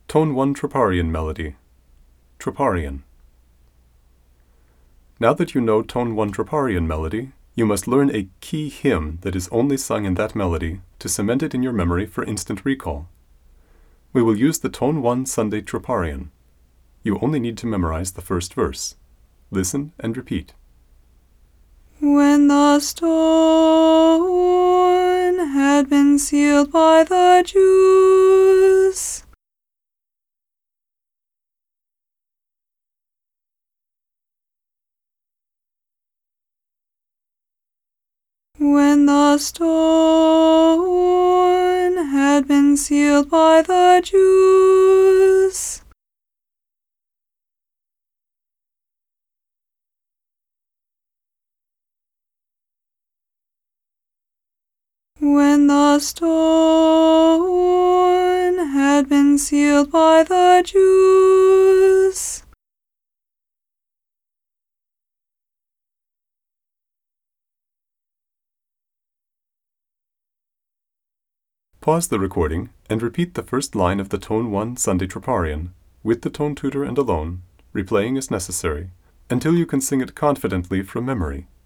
Tone 1 Troparion Melody. Troparion. Now that you know Tone 1 Troparion Melody, you must learn a key hymn that is only sung in that melody to cement it in your memory for instant recall. We will use the Tone 1 Sunday Troparion. You only need to memorize the first verse. Listen and repeat. When the stone had been sealed by the Jews, when the stone had been sealed by the Jews, when the stone had been sealed by the Jews, Pause the recording and repeat the first line of the Tone 1 Sunday Troparion, with the tone tutor and alone, replaying as necessary, until you can sing it confidently from memory.